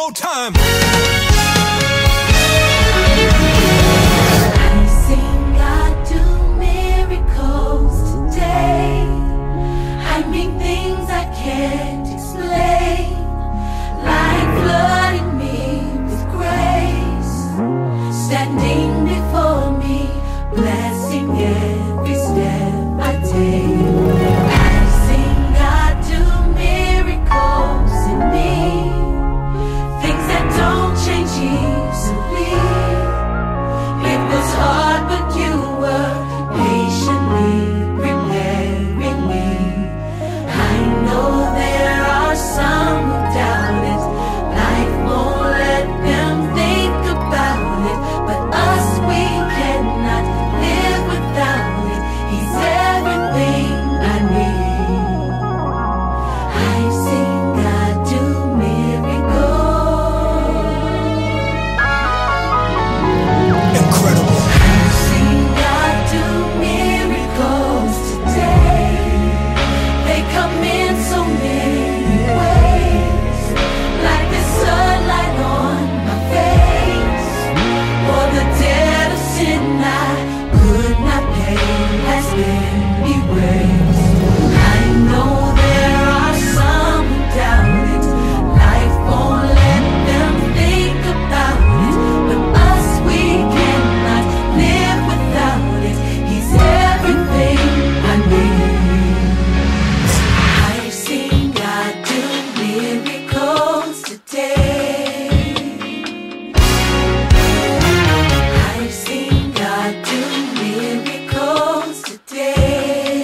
more time. I've seen God do miracles today. I mean things I can't explain, like flooding me with grace, standing before me, blessing every step I take. I've seen God do miracles in me, things that don't change easily. It was hard, but you were patiently preparing me. I know there are some who doubt it. Life won't let them think about it, but us, we cannot live without it. He's everything I need. I've seen God do miracles. Incredible. I've seen God do miracles today. They come in so many ways, like the sunlight on my face, or the debt of sin I could not pay has been erased. I know there are some who doubt it. Life won't let them think about it, but us, we cannot live without it. He's everything I need. I've seen God do miracles today. I've seen God do miracles today.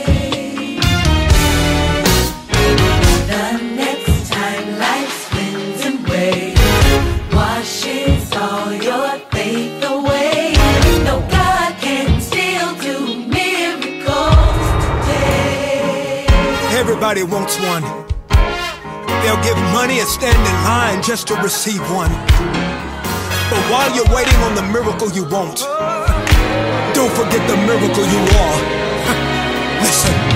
The next time life spins and waves, washes all your faith away. No, God can still do miracles today. Everybody wants one. They'll give money and stand in line just to receive one. But while you're waiting on the miracle you want, don't forget the miracle you are. Listen.